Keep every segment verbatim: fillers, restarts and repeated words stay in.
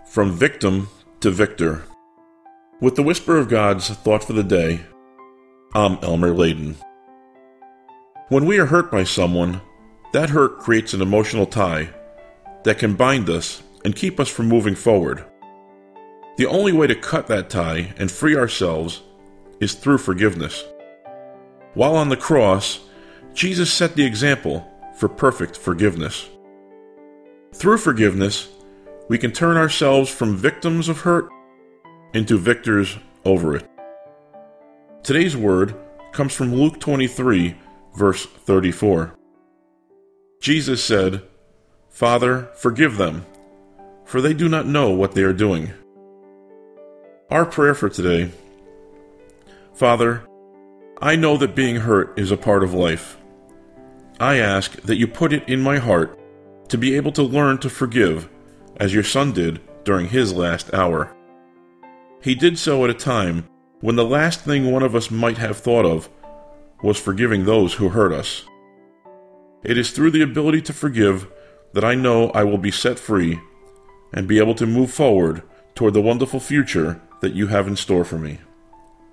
From Victim to Victor. With the Whisper of God's Thought for the Day, I'm Elmer Layden. When we are hurt by someone, that hurt creates an emotional tie that can bind us and keep us from moving forward. The only way to cut that tie and free ourselves is through forgiveness. While on the cross, Jesus set the example for perfect forgiveness. Through forgiveness, we can turn ourselves from victims of hurt into victors over it. Today's word comes from Luke twenty-three, verse thirty-four. Jesus said, "Father, forgive them, for they do not know what they are doing." Our prayer for today: Father, I know that being hurt is a part of life. I ask that you put it in my heart to be able to learn to forgive as your Son did during his last hour. He did so at a time when the last thing one of us might have thought of was forgiving those who hurt us. It is through the ability to forgive that I know I will be set free and be able to move forward toward the wonderful future that you have in store for me.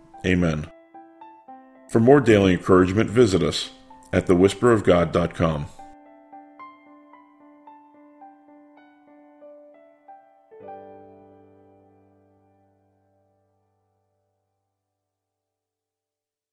Amen. For more daily encouragement, visit us at the whisper of god dot com.